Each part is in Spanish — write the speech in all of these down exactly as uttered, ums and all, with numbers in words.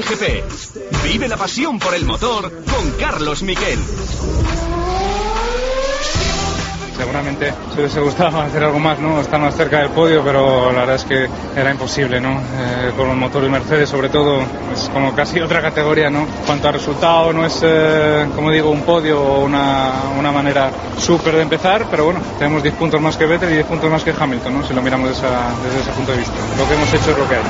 G P. Vive la pasión por el motor con Carlos Miquel. Seguramente si hubiese gustado hacer algo más, ¿no? Estar más cerca del podio, pero la verdad es que era imposible, ¿no? Eh, con el motor de Mercedes, sobre todo, es como casi otra categoría, ¿no? En cuanto a resultado, no es, eh, como digo, un podio o una, una manera súper de empezar, pero bueno, tenemos diez puntos más que Vettel y diez puntos más que Hamilton, ¿no? Si lo miramos desde, esa, desde ese punto de vista. Lo que hemos hecho es lo que hay.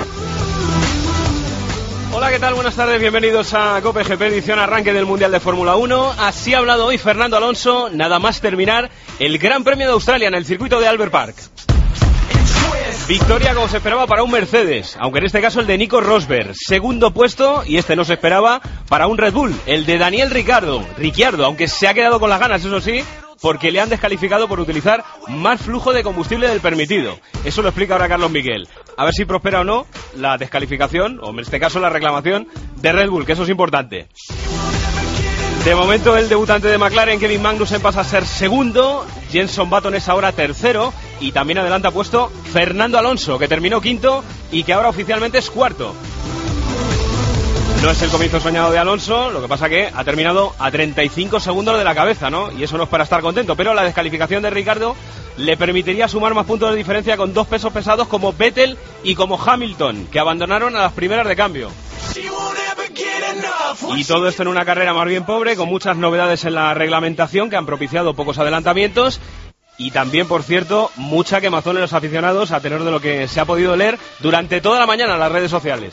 Hola, ¿qué tal? Buenas tardes, bienvenidos a Cope G P, edición arranque del Mundial de Fórmula uno. Así ha hablado hoy Fernando Alonso, nada más terminar el Gran Premio de Australia en el circuito de Albert Park. Victoria como se esperaba para un Mercedes, aunque en este caso el de Nico Rosberg. Segundo puesto, y este no se esperaba, para un Red Bull, el de Daniel Ricciardo. Ricciardo, aunque se ha quedado con las ganas, eso sí, porque le han descalificado por utilizar más flujo de combustible del permitido. Eso lo explica ahora Carlos Miquel. A ver si prospera o no la descalificación, o en este caso la reclamación de Red Bull, que eso es importante. De momento el debutante de McLaren, Kevin Magnussen, pasa a ser segundo, Jenson Button es ahora tercero, y también adelanta puesto Fernando Alonso, que terminó quinto y que ahora oficialmente es cuarto. No es el comienzo soñado de Alonso, lo que pasa que ha terminado a treinta y cinco segundos de la cabeza, ¿no? Y eso no es para estar contento, pero la descalificación de Ricciardo le permitiría sumar más puntos de diferencia con dos pesos pesados como Vettel y como Hamilton, que abandonaron a las primeras de cambio. Y todo esto en una carrera más bien pobre, con muchas novedades en la reglamentación que han propiciado pocos adelantamientos. Y también, por cierto, mucha quemazón en los aficionados, a tenor de lo que se ha podido leer durante toda la mañana en las redes sociales.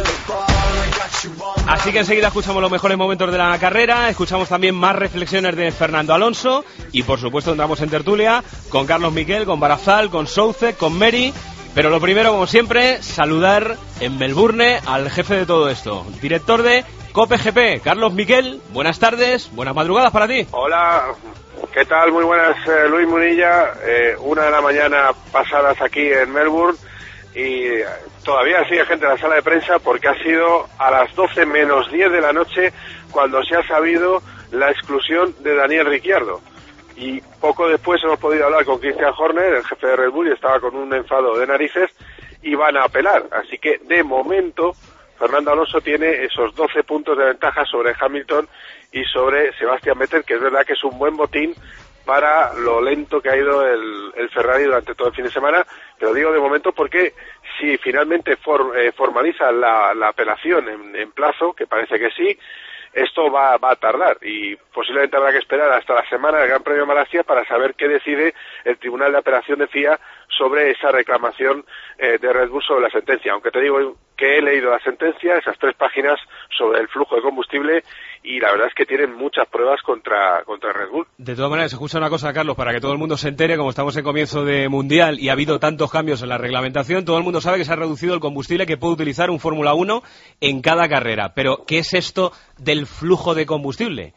Así que enseguida escuchamos los mejores momentos de la carrera, escuchamos también más reflexiones de Fernando Alonso y, por supuesto, entramos en tertulia con Carlos Miquel, con Barazal, con Soucek, con Mary. Pero lo primero, como siempre, saludar en Melbourne al jefe de todo esto, director de Cope G P, Carlos Miquel. Buenas tardes, buenas madrugadas para ti. Hola. ¿Qué tal? Muy buenas, eh, Luis Munilla. Eh, una de la mañana pasadas aquí en Melbourne y todavía sigue gente en la sala de prensa porque ha sido a las doce menos diez de la noche cuando se ha sabido la exclusión de Daniel Ricciardo. Y poco después hemos podido hablar con Christian Horner, el jefe de Red Bull, y estaba con un enfado de narices y van a apelar. Así que, de momento, Fernando Alonso tiene esos doce puntos de ventaja sobre Hamilton y sobre Sebastian Vettel, que es verdad que es un buen botín para lo lento que ha ido el, el Ferrari durante todo el fin de semana, pero digo de momento porque si finalmente for, eh, formaliza la, la apelación en, en plazo, que parece que sí, esto va, va a tardar y posiblemente habrá que esperar hasta la semana del Gran Premio de Malasia para saber qué decide el Tribunal de Apelación de F I A sobre esa reclamación eh, de Red Bull sobre la sentencia. Aunque te digo que he leído la sentencia, esas tres páginas sobre el flujo de combustible, y la verdad es que tienen muchas pruebas contra, contra Red Bull. De todas maneras, escucha una cosa, Carlos, para que todo el mundo se entere, como estamos en comienzo de Mundial y ha habido tantos cambios en la reglamentación, todo el mundo sabe que se ha reducido el combustible que puede utilizar un Fórmula uno en cada carrera. Pero, ¿qué es esto del flujo de combustible?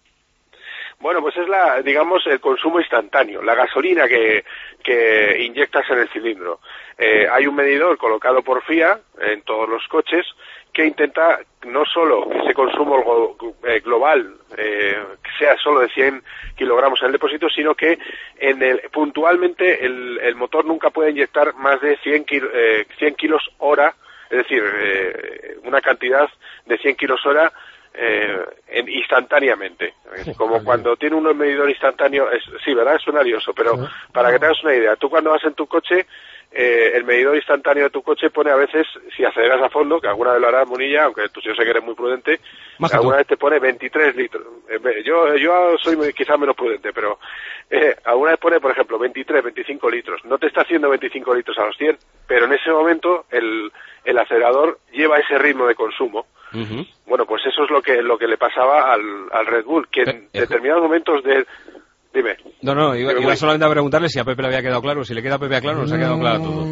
Bueno, pues es la, digamos, el consumo instantáneo, la gasolina que, que inyectas en el cilindro. Eh, hay un medidor colocado por F I A en todos los coches que intenta no solo que ese consumo eh, global eh, sea solo de cien kilogramos en el depósito, sino que en el, puntualmente el, el motor nunca puede inyectar más de cien, kil, eh, cien kilos hora, es decir, eh, una cantidad de cien kilos hora Eh, en, instantáneamente, como cuando tiene uno el medidor instantáneo, es, sí, ¿verdad? Suena lioso, pero para que te hagas una idea, tú cuando vas en tu coche, eh, el medidor instantáneo de tu coche pone a veces, si aceleras a fondo, que alguna vez lo harás, Munilla, aunque tú yo sé que eres muy prudente, más alguna vez te pone veintitrés litros. Yo yo soy muy, quizás menos prudente, pero eh, alguna vez pone, por ejemplo, veintitrés, veinticinco litros. No te está haciendo veinticinco litros a los cien, pero en ese momento el, el acelerador lleva ese ritmo de consumo. Uh-huh. Bueno, pues eso es lo que lo que le pasaba al, al Red Bull, que en eh, determinados momentos de... Dime. No, no, iba, iba solamente a preguntarle si a Pepe le había quedado claro. Si le queda a Pepe claro, nos ha quedado claro todo.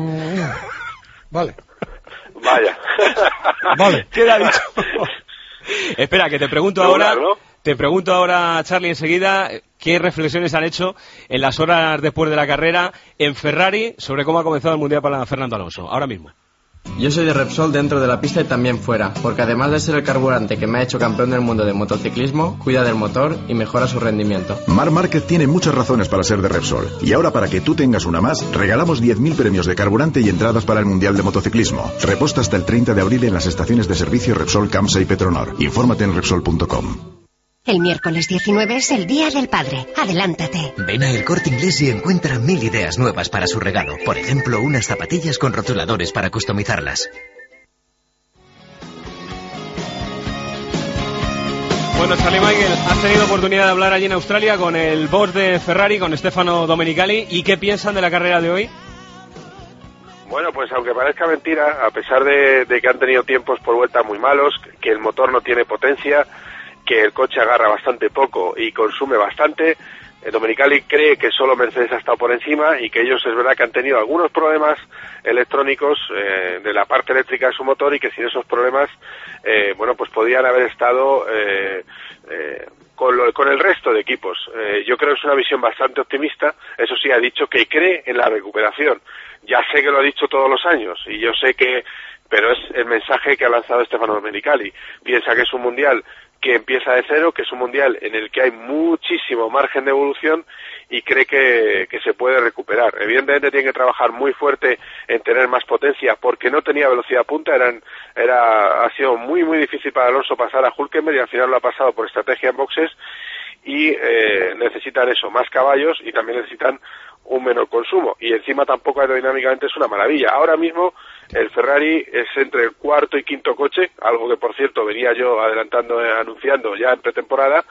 Vale. Vaya. Vale. ¿Qué le ha dicho? Espera, que te pregunto ahora... ¿no? Te pregunto ahora, Charlie, enseguida, ¿qué reflexiones han hecho en las horas después de la carrera en Ferrari sobre cómo ha comenzado el Mundial para Fernando Alonso? Ahora mismo. Yo soy de Repsol dentro de la pista y también fuera, porque además de ser el carburante que me ha hecho campeón del mundo de motociclismo, cuida del motor y mejora su rendimiento. Marc Márquez tiene muchas razones para ser de Repsol. Y ahora, para que tú tengas una más, regalamos diez mil premios de carburante y entradas para el Mundial de Motociclismo. Reposta hasta el treinta de abril en las estaciones de servicio Repsol, Camsa y Petronor. Infórmate en Repsol punto com. El miércoles diecinueve es el Día del Padre. Adelántate. Ven a El Corte Inglés y encuentra mil ideas nuevas para su regalo. Por ejemplo, unas zapatillas con rotuladores para customizarlas. Bueno, Charlie Michael, has tenido oportunidad de hablar allí en Australia con el boss de Ferrari, con Stefano Domenicali. ¿Y qué piensan de la carrera de hoy? Bueno, pues aunque parezca mentira, a pesar de, de que han tenido tiempos por vuelta muy malos, que el motor no tiene potencia, que el coche agarra bastante poco y consume bastante, eh, Domenicali cree que solo Mercedes ha estado por encima y que ellos es verdad que han tenido algunos problemas electrónicos eh, de la parte eléctrica de su motor y que sin esos problemas, eh, bueno, pues podrían haber estado eh, eh, con, lo, con el resto de equipos. Eh, yo creo que es una visión bastante optimista. Eso sí, ha dicho que cree en la recuperación. Ya sé que lo ha dicho todos los años y yo sé que, pero es el mensaje que ha lanzado Stefano Domenicali. Piensa que es un mundial que empieza de cero, que es un mundial en el que hay muchísimo margen de evolución y cree que, que se puede recuperar. Evidentemente tiene que trabajar muy fuerte en tener más potencia porque no tenía velocidad punta, eran, era, ha sido muy muy difícil para Alonso pasar a Hülkenberg y al final lo ha pasado por estrategia en boxes y eh, necesitan eso, más caballos y también necesitan un menor consumo y encima tampoco aerodinámicamente es una maravilla. Ahora mismo el Ferrari es entre el cuarto y quinto coche, algo que por cierto venía yo adelantando, eh, anunciando ya en pretemporada,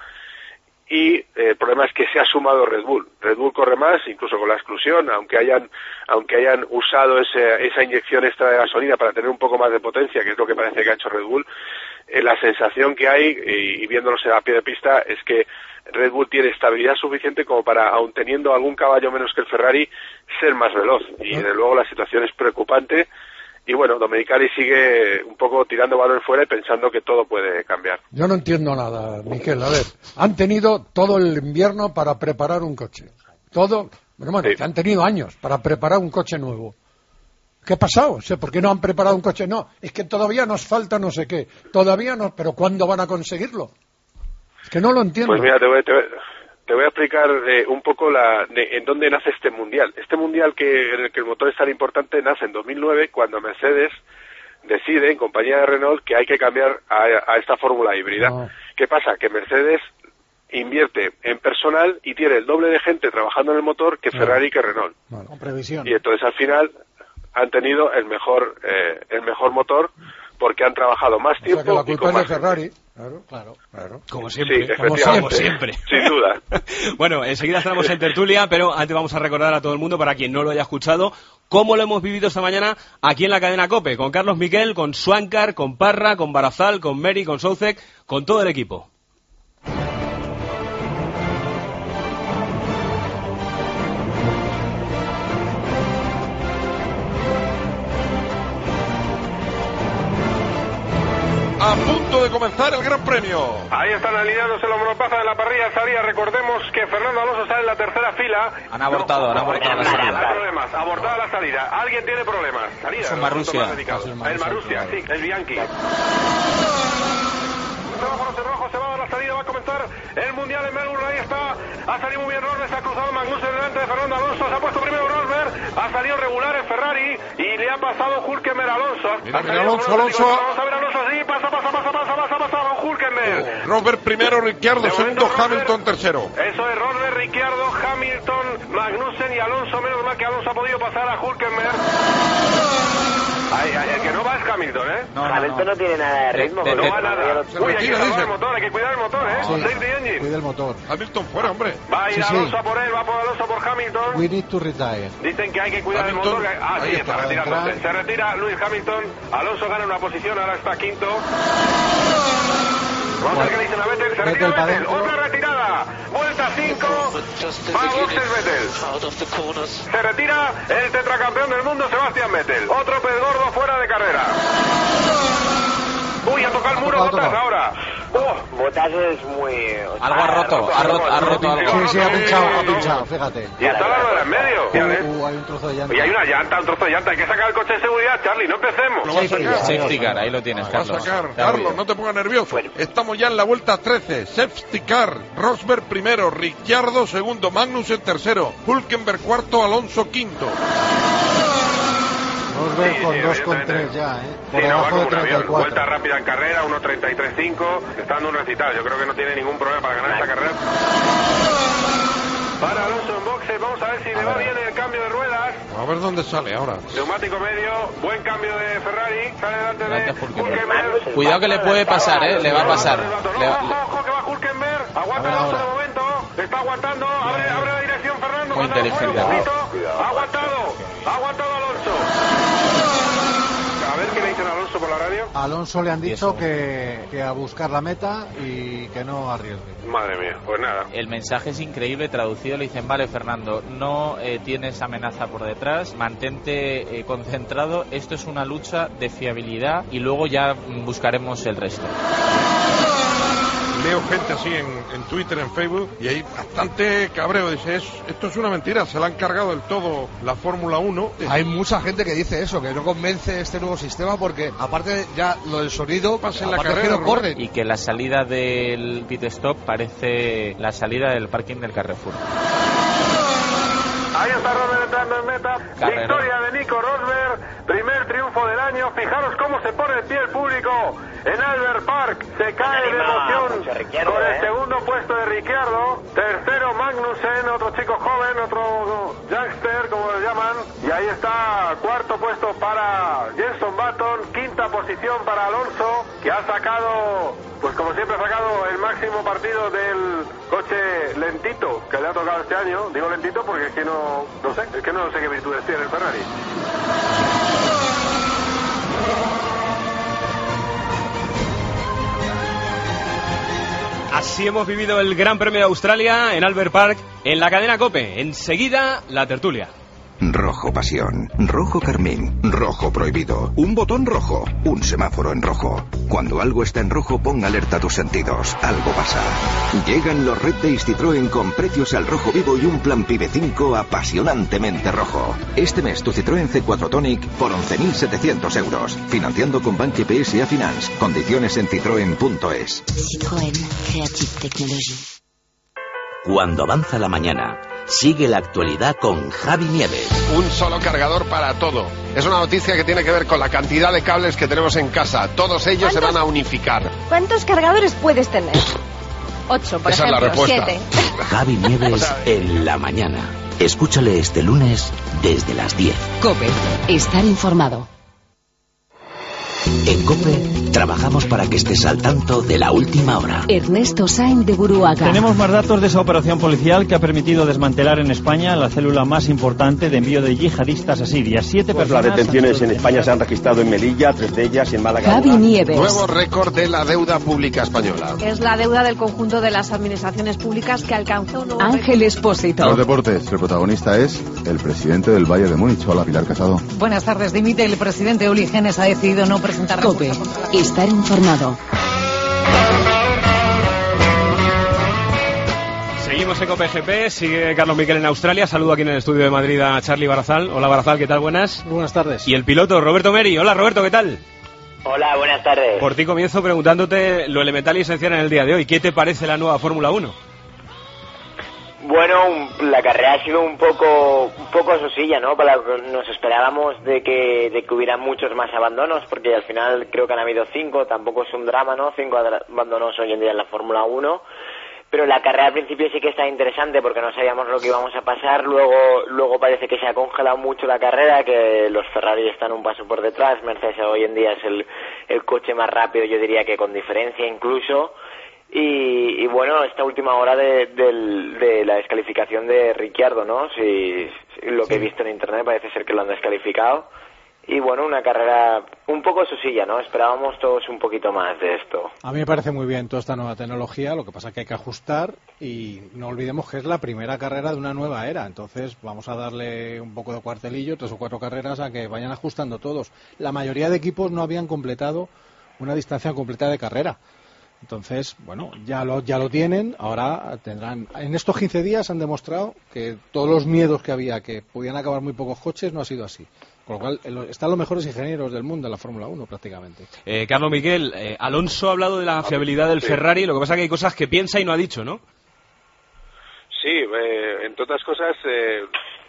y eh, el problema es que se ha sumado Red Bull. Red Bull corre más, incluso con la exclusión, aunque hayan aunque hayan usado ese, esa inyección extra de gasolina para tener un poco más de potencia, que es lo que parece que ha hecho Red Bull. Eh, la sensación que hay, y, y viéndolos a pie de pista, es que Red Bull tiene estabilidad suficiente como para, aun teniendo algún caballo menos que el Ferrari, ser más veloz. Y desde luego la situación es preocupante. Y bueno, Domenicali sigue un poco tirando balón fuera y pensando que todo puede cambiar. Yo no entiendo nada, Miquel. A ver, han tenido todo el invierno para preparar un coche. Todo, bueno, bueno, sí. Han tenido años para preparar un coche nuevo. ¿Qué ha pasado? O sea, ¿por qué no han preparado un coche? No, es que todavía nos falta no sé qué. Todavía no, pero ¿cuándo van a conseguirlo? Es que no lo entiendo. Pues mira, te voy, te voy, te voy a explicar eh, un poco la, de, en dónde nace este mundial. Este mundial que en el que el motor es tan importante nace en dos mil nueve cuando Mercedes decide, en compañía de Renault, que hay que cambiar a, a esta fórmula híbrida. No. ¿Qué pasa? Que Mercedes invierte en personal y tiene el doble de gente trabajando en el motor que Ferrari y que Renault. Bueno, con previsión. Y entonces al final han tenido el mejor eh, el mejor motor porque han trabajado más tiempo. O sea que la culpa y con es de más Ferrari. Claro, claro, claro. Como siempre. Sí, como siempre. Como siempre. Sin duda. Bueno, enseguida estaremos en tertulia, pero antes vamos a recordar a todo el mundo, para quien no lo haya escuchado, cómo lo hemos vivido esta mañana aquí en la cadena COPE, con Carlos Miquel, con Swankar, con Parra, con Barazal, con Meri, con Soucek, con todo el equipo. A punto de comenzar el Gran Premio. Ahí están alineándose los monoplazas de la parrilla salida. Recordemos que Fernando Alonso sale en la tercera fila. Han abortado, no, han abortado la salida. Hay problemas, abortada la salida. Alguien tiene problemas. Salida. Es Marussia. El Marussia, sí, el Bianchi. Semáforos en rojo, se va a la salida, va a comenzar el Mundial en Melbourne. Ahí está, ha salido muy bien Rosberg, se ha cruzado Magnussen delante de Fernando Alonso, se ha puesto primero Rosberg, ha salido regular en Ferrari y le ha pasado Hülkenberg a Alonso. Mira, mira, Alonso, Alonso. Vamos a ver Alonso, sí, pasa, pasa, pasa, pasa, pasa, pasa, con Hülkenberg. Oh, Rosberg primero, Ricciardo segundo, Rosberg, Hamilton tercero. Eso es Rosberg, Ricciardo, Hamilton, Magnussen y Alonso. Menos mal que Alonso ha podido pasar a Hülkenberg. Ay, ay, el que no va es Hamilton, ¿eh? No, Hamilton no, no. no tiene nada de ritmo. De, de, no de, va nada. Se Uy, hay que cuidar el motor, hay que cuidar el motor, ¿eh? Sí. Safety engine. Cuida el motor. Hamilton fuera, hombre. Va a ir sí, Alonso sí. por él, va por Alonso por Hamilton. We need to retire. Dicen que hay que cuidar Hamilton. el motor. Ah, Ahí sí, está, está retirándose. Se retira Lewis Hamilton. Alonso gana una posición, ahora está quinto. Vamos a ver qué le dicen a Vettel. Se retira Vettel, Vettel. Otra retirada. Vuelta cinco. Va a boxes Vettel. Se retira el tetracampeón del mundo Sebastián Vettel. Otro pez gordo fuera de carrera. Uy, ha tocado el muro atrás ahora. Oh, Botas es muy... Algo ha roto, ha roto, ha roto algo. Sí, sí, ha pinchado, ha pinchado, fíjate. Y está la rueda en medio. Uh, uh, hay un trozo de llanta. Y hay una llanta, un trozo de llanta. Hay que sacar el coche de seguridad, Charlie, no empecemos. Lo va a sacar. Safety car, ahí lo tienes, Lo va a Carlos. sacar. Carlos, no te pongas nervioso. Estamos ya en la vuelta trece. Safety car. Rosberg primero, Ricciardo segundo, Magnussen tercero, Hülkenberg cuarto, Alonso quinto. Rosberg Sí, con sí, dos con evidentemente. tres ya, ¿eh? Por Sí, no, va debajo como de un avión. treinta y cuatro. Vuelta rápida en carrera, uno treinta y tres cinco. Está dando un recital. Yo creo que no tiene ningún problema para ganar esta carrera. Para Alonso en boxe, vamos a ver si le va bien el cambio de ruedas. A ver dónde sale ahora. Neumático medio, buen cambio de Ferrari. Sale delante de Hülkenberg. Cuidado que le puede pasar, ¿eh? Le va a pasar. Le va- Ojo, ojo, que va Hülkenberg. Aguanta Alonso de momento. Está aguantando. Abre, abre la dirección Fernando. Muy Cuando inteligente. fue un poquito. Ha aguantado. Ha aguantado Alonso. A ver qué le dicen a Alonso por la radio. A Alonso le han dicho que, que a buscar la meta y que no arriesgue. Madre mía, pues nada. El mensaje es increíble, traducido le dicen, vale Fernando, no eh, tienes amenaza por detrás, mantente eh, concentrado, esto es una lucha de fiabilidad y luego ya mm, buscaremos el resto. Leo gente así en, en Twitter, en Facebook, y hay bastante cabreo. Dice, es, esto es una mentira, se la han cargado del todo la Fórmula uno. Hay mucha gente que dice eso, que no convence este nuevo sistema porque, aparte ya lo del sonido, Pasa en la aparte carrera, que no corren. Y que la salida del pit stop parece la salida del parking del Carrefour. Ahí está Rosberg entrando en meta. Carrera. Victoria de Nico Rosberg. Primer triunfo del año. Fijaros cómo se pone de pie el público en Albert Park. Se cae de emoción con el segundo puesto de Ricciardo. Tercero Magnussen, otro chico joven, otro youngster, como lo llaman. Y ahí está cuarto puesto para Jenson Button. Quinta posición para Alonso, que ha sacado, pues como siempre ha sacado el máximo partido del coche lentito que le ha tocado este año. Digo lentito porque es que no, no sé, es que no sé qué virtudes tiene el Ferrari. Así hemos vivido el Gran Premio de Australia en Albert Park, en la cadena COPE. Enseguida, la tertulia. Rojo pasión, rojo carmín, rojo prohibido, un botón rojo, un semáforo en rojo. Cuando algo está en rojo, pon alerta a tus sentidos, algo pasa. Llegan los Red Days Citroën con precios al rojo vivo y un plan Pibe cinco apasionantemente rojo. Este mes tu Citroën C cuatro Tonic por once mil setecientos euros, financiando con Banque P S A Finance. Condiciones en citroen punto es. Citroën Creative Technology. Cuando avanza la mañana, sigue la actualidad con Javi Nieves. Un solo cargador para todo. Es una noticia que tiene que ver con la cantidad de cables que tenemos en casa. Todos ellos se van a unificar. ¿Cuántos cargadores puedes tener? Ocho, por Esa ejemplo. es la respuesta. Siete. Javi Nieves O sea, en la mañana. Escúchale este lunes desde las diez. COPE. Estar informado. En COPE trabajamos para que estés al tanto de la última hora. Ernesto Sainz de Buruaga. Tenemos más datos de esa operación policial que ha permitido desmantelar en España la célula más importante de envío de yihadistas a Siria. Siete Pues personas. las detenciones en España se han registrado en Melilla, tres de ellas en Málaga. Javi Nieves. Nuevo récord de la deuda pública española. Es la deuda del conjunto de las administraciones públicas que alcanzó un nuevo Ángel Espósito. Los deportes, el protagonista es el presidente del Bayern de Múnich. Hola, Pilar Casado. Buenas tardes. Dimite el presidente Uli Genes, ha decidido no presentar COPE. Estar informado. Seguimos en COPE G P, sigue Carlos Miquel en Australia. Saludo aquí en el estudio de Madrid a Charlie Barazal. Hola Barazal, ¿qué tal? Buenas. Buenas tardes. Y el piloto Roberto Meri. Hola Roberto, ¿qué tal? Hola, buenas tardes. Por ti comienzo preguntándote lo elemental y esencial en el día de hoy. ¿Qué te parece la nueva Fórmula uno? Bueno, un- la carrera ha sido un poco un poco sosilla, ¿no? Para lo que nos esperábamos de que de que hubiera muchos más abandonos, porque al final creo que han habido cinco, tampoco es un drama, ¿no? Cinco adra- abandonos hoy en día en la Fórmula uno. Pero la carrera al principio sí que está interesante porque no sabíamos lo que íbamos a pasar. Luego luego parece que se ha congelado mucho la carrera, que los Ferrari están un paso por detrás. Mercedes hoy en día es el, el coche más rápido, yo diría que con diferencia incluso. Y, y bueno, esta última hora de, del- de la descalificación de Ricciardo, ¿no? Si, si lo que he visto en internet parece ser que lo han descalificado. Y bueno, una carrera un poco sosilla, ¿no? Esperábamos todos un poquito más de esto. A mí me parece muy bien toda esta nueva tecnología, lo que pasa es que hay que ajustar y no olvidemos que es la primera carrera de una nueva era, entonces vamos a darle un poco de cuartelillo, tres o cuatro carreras a que vayan ajustando todos. La mayoría de equipos no habían completado una distancia completa de carrera. Entonces, bueno, ya lo ya lo tienen, ahora tendrán... En estos quince días han demostrado que todos los miedos que había, que podían acabar muy pocos coches, no ha sido así. Con lo cual, están los mejores ingenieros del mundo en la Fórmula uno, prácticamente. Eh, Carlos Miguel, eh, Alonso ha hablado de la fiabilidad del Ferrari, lo que pasa es que hay cosas que piensa y no ha dicho, ¿no? Sí, eh, entre otras cosas, eh,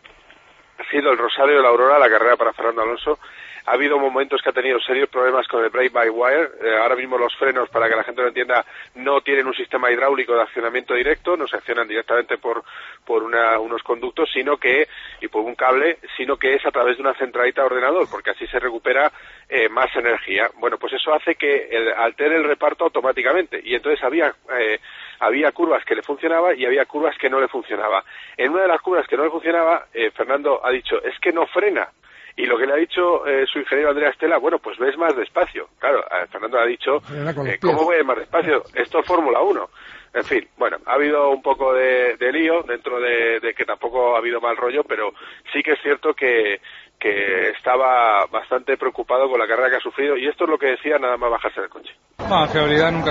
ha sido el Rosario de la Aurora la carrera para Fernando Alonso. Ha habido momentos que ha tenido serios problemas con el brake-by-wire. Eh, ahora mismo los frenos, para que la gente lo entienda, no tienen un sistema hidráulico de accionamiento directo, no se accionan directamente por por una, unos conductos, sino que y por un cable, sino que es a través de una centralita de ordenador, porque así se recupera eh, más energía. Bueno, pues eso hace que el, altere el reparto automáticamente, y entonces había eh, había curvas que le funcionaba y había curvas que no le funcionaba. En una de las curvas que no le funcionaba, eh, Fernando ha dicho, es que no frena. Y lo que le ha dicho eh, su ingeniero Andrea Stella, bueno, pues ves más despacio. Claro, eh, Fernando le ha dicho, eh, ¿cómo voy más despacio? Esto es Fórmula uno. En fin, bueno, ha habido un poco de, de lío, dentro de, de que tampoco ha habido mal rollo, pero sí que es cierto que, que estaba bastante preocupado con la carrera que ha sufrido, y esto es lo que decía nada más bajarse del coche. No, la fiabilidad nunca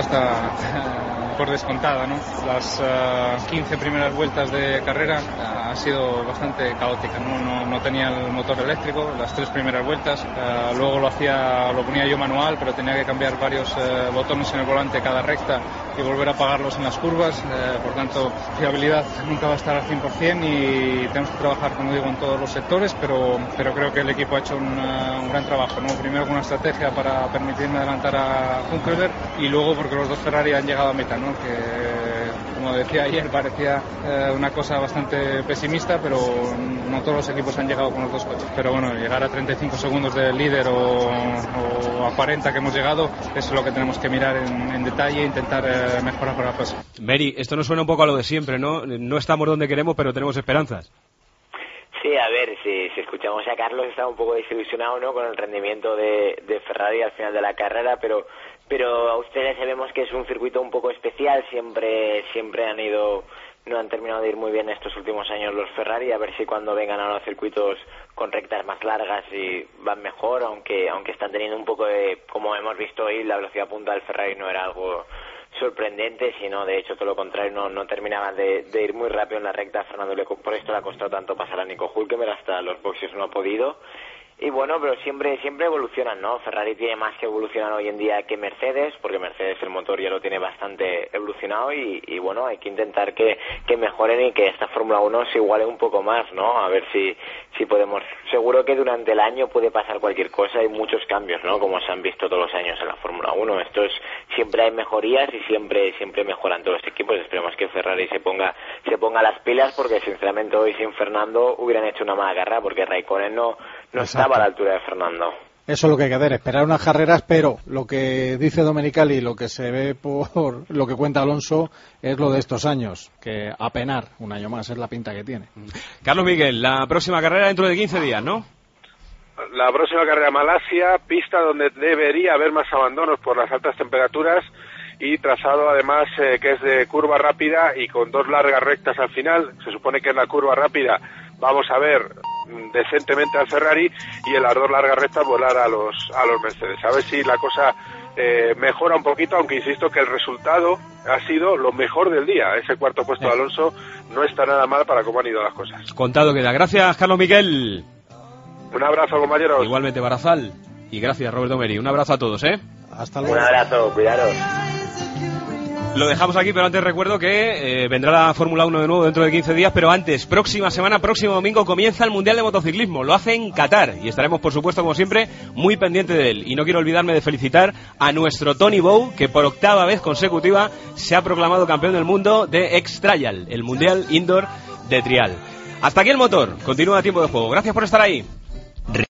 está por descontada, ¿no? Las uh, quince primeras vueltas de carrera uh, ha sido bastante caótica, ¿no? No, no tenía el motor eléctrico las tres primeras vueltas, uh, luego lo hacía, lo ponía yo manual, pero tenía que cambiar varios uh, botones en el volante cada recta y volver a apagarlos en las curvas, uh, por tanto, fiabilidad nunca va a estar al cien por ciento y tenemos que trabajar, como digo, en todos los sectores, pero, pero creo que el equipo ha hecho un, uh, un gran trabajo, ¿no? Primero con una estrategia para permitirme adelantar a Hülkenberg y luego porque los dos Ferrari han llegado a meta, ¿no? Que, como decía ayer, parecía eh, una cosa bastante pesimista, pero no todos los equipos han llegado con los dos coches. Pero bueno, llegar a treinta y cinco segundos del líder o, o a cuarenta que hemos llegado, eso es lo que tenemos que mirar en, en detalle e intentar eh, mejorar para la próxima. Mary, esto nos suena un poco a lo de siempre, ¿no? No estamos donde queremos, pero tenemos esperanzas. Sí, a ver, si, si escuchamos a Carlos, está un poco desilusionado, ¿no?, con el rendimiento de, de Ferrari al final de la carrera, pero pero a ustedes sabemos que es un circuito un poco especial, siempre siempre han ido, no han terminado de ir muy bien estos últimos años los Ferrari, a ver si cuando vengan a los circuitos con rectas más largas y van mejor, aunque aunque están teniendo un poco de, como hemos visto hoy, la velocidad punta del Ferrari no era algo sorprendente, sino de hecho todo lo contrario, no, no terminaban de, de ir muy rápido en la recta. Fernando, le, por esto le ha costado tanto pasar a Nico Hülkenberg, hasta los boxes no ha podido. Y bueno, pero siempre siempre evolucionan, ¿no? Ferrari tiene más que evolucionar hoy en día que Mercedes, porque Mercedes el motor ya lo tiene bastante evolucionado y, y bueno, hay que intentar que, que mejoren y que esta Fórmula uno se iguale un poco más, ¿no? A ver si si podemos... Seguro que durante el año puede pasar cualquier cosa, hay muchos cambios, ¿no? Como se han visto todos los años en la Fórmula uno. Esto es, siempre hay mejorías y siempre siempre mejoran todos los equipos. Esperemos que Ferrari se ponga se ponga las pilas, porque sinceramente hoy sin Fernando hubieran hecho una mala carrera, porque Raikkonen no, no estaba a la altura de Fernando. Eso es lo que hay que hacer, esperar unas carreras, pero lo que dice Domenicali y lo que se ve por lo que cuenta Alonso es lo de estos años, que a penar un año más es la pinta que tiene. Carlos Miguel, la próxima carrera dentro de quince días, ¿no? La próxima carrera, Malasia, pista donde debería haber más abandonos por las altas temperaturas y trazado además eh, que es de curva rápida y con dos largas rectas al final. Se supone que en la curva rápida vamos a ver decentemente al Ferrari y en las dos largas rectas volar a los a los Mercedes. A ver si la cosa eh, mejora un poquito, aunque insisto que el resultado ha sido lo mejor del día. Ese cuarto puesto de Alonso no está nada mal para cómo han ido las cosas. Contado queda. Gracias, Carlos Miguel. Un abrazo, compañeros. Igualmente, Barazal. Y gracias, Roberto Meri. Un abrazo a todos, ¿eh? Hasta luego. Un abrazo, cuidaros. Lo dejamos aquí, pero antes recuerdo que eh, vendrá la Fórmula uno de nuevo dentro de quince días, pero antes, próxima semana, próximo domingo, comienza el Mundial de Motociclismo. Lo hace en Qatar y estaremos, por supuesto, como siempre, muy pendientes de él. Y no quiero olvidarme de felicitar a nuestro Tony Bow, que por octava vez consecutiva se ha proclamado campeón del mundo de X-Trial, el Mundial Indoor de Trial. Hasta aquí el motor. Continúa Tiempo de Juego. Gracias por estar ahí.